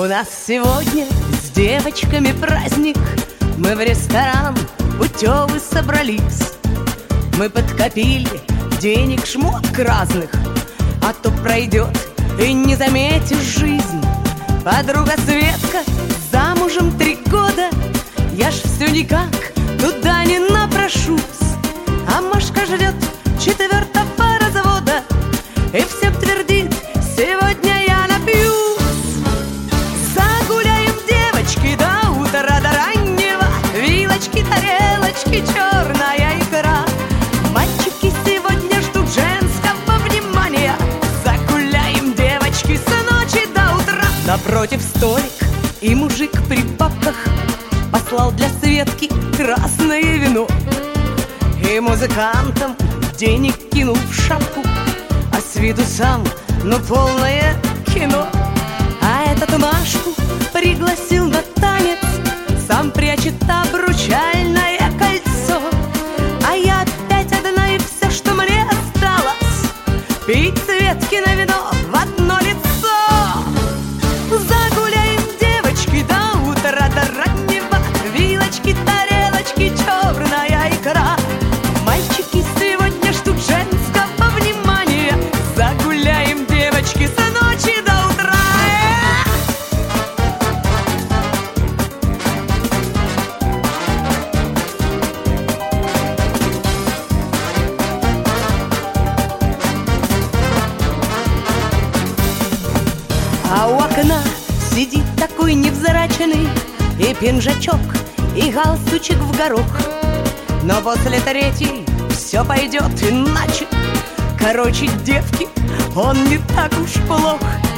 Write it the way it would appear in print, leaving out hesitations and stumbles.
У нас сегодня с девочками праздник. Мы в ресторан путевы собрались. Мы подкопили денег шмоток разных, а то пройдет и не заметишь жизнь. Подруга Светка замужем 3 года. Я ж все никак туда не напрошусь. А Машка ждет 4-го развода и всем твердит: сегодня я напьюсь. Загуляем, девочки, до утра, до раннего. Вилочки, тарелочки, черная икра. Мальчики сегодня ждут женского внимания. Загуляем, девочки, с ночи до утра. Напротив столик и мужик при бабках послал для Светки красное вино. И музыкантам денег кинул в шапку, а с виду сам, ну, полное кино. А этот Машку пригласил на танец, сам прячет обручальное кольцо. А я опять одна, и все, что мне осталось, пить Светкино вино в одно лицо. Загуляем, девочки, до утра, до раннего. Вилочки, тарелочки, черная икра. Мальчики сегодня ждут женского внимания. Загуляем, девочки, с ночи до утра. А у окна сидит такой невзраченный, и пинжачок, и галстучек в горох. Но после 3-й все пойдет иначе. Короче, девки, он не так уж плох.